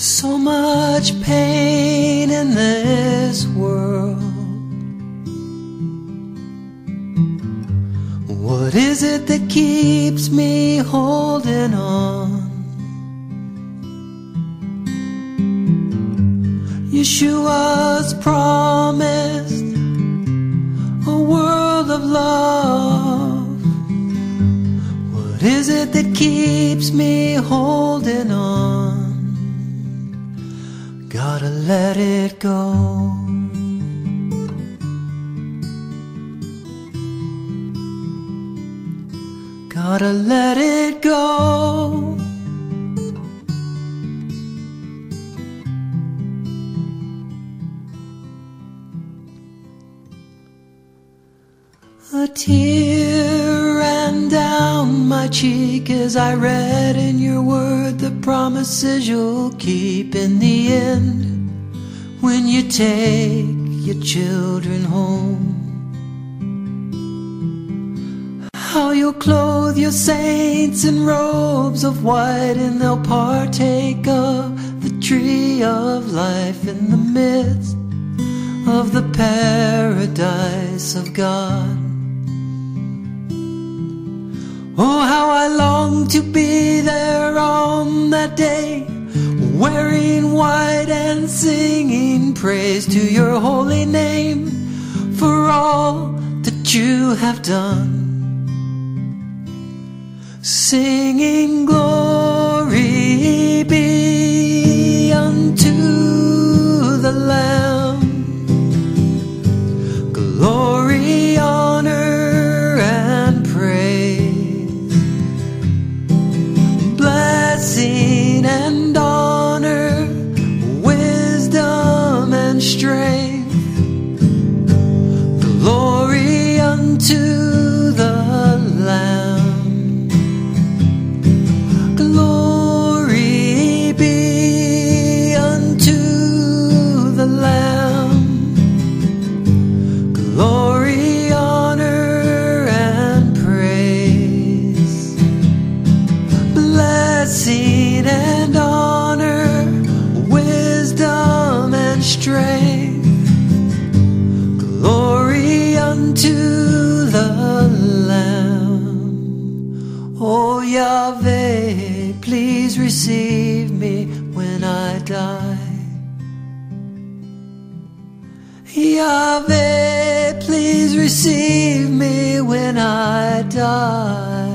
So much pain in this world. What is it that keeps me holding on? Yeshua's promised a world of love. What is it that keeps me holding on? Gotta let it go. Gotta let it go. A tear ran down my cheek as I read in your word the promises you'll keep in the end when you take your children home. How you'll clothe your saints in robes of white, and they'll partake of the tree of life in the midst of the paradise of God. Oh, how I long to be there on that day, wearing white and singing praise to your holy name for all that you have done. Singing glory be unto the Lamb. Glory, honor, and praise. Blessing and honor, wisdom and strength. Glory unto the Lamb. Glory be unto the Lamb. Glory, honor, and praise. Blessing and honor, wisdom and strength. Glory unto the Lamb. Oh Yahweh, please receive me when I die. Yahweh, please receive me when I die.